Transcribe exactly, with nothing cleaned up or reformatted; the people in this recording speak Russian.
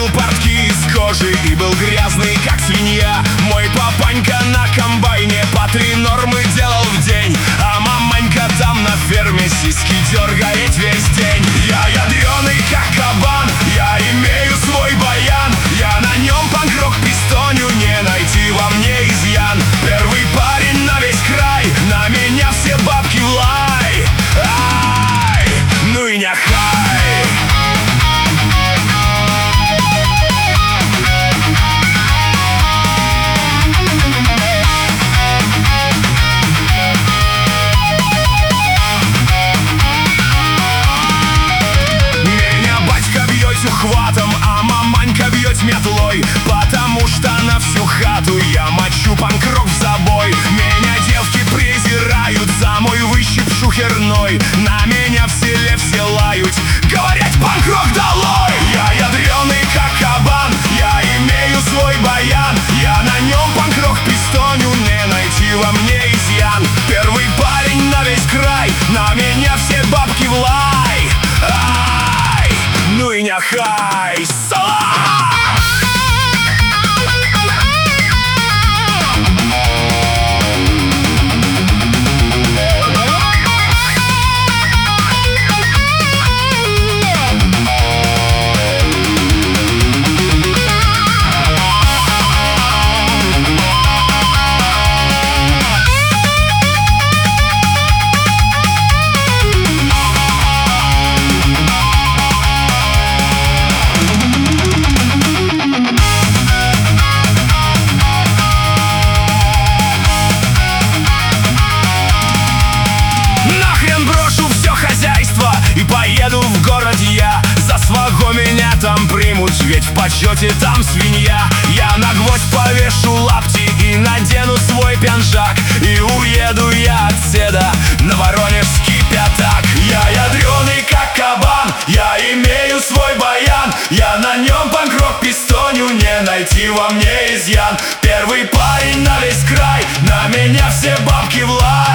носил портки из кожи и был грязный, как свинья. Мой папанька на комбайне по три нормы делал в день, а маманька там на ферме сиськи дергает весь день. Я ядреный, как кабан, я имею свой баян. Я на нем панк-рок пистоню, не найти во мне изъян. Первый парень на весь край, на меня все бабки в лай. Ай, ну и няхай. Меня батька бьет ухватом, а маманька бьет метлой, потому что на всю хату я мочу панк-рок в забой. Меня девки презирают за мой выщип шухерной, на меня в селе все лают, говорят: панк-рок долой! Я ядреный, как кабан, я имею свой баян. Я на нем панк-рок пистоню, не найти во мне изъян. Первый парень на весь край, на меня все бабки в лай. Ай, ну и няхай. И поеду в город я, за свого меня там примут, ведь в почете там свинья. Я на гвоздь повешу лапти и надену свой пиджак, и уеду я отседа на воронежский пятак. Я ядреный, как кабан, я имею свой баян. Я на нем панк-рок пистоню, не найти во мне изъян. Первый парень на весь край, на меня все бабки в лай.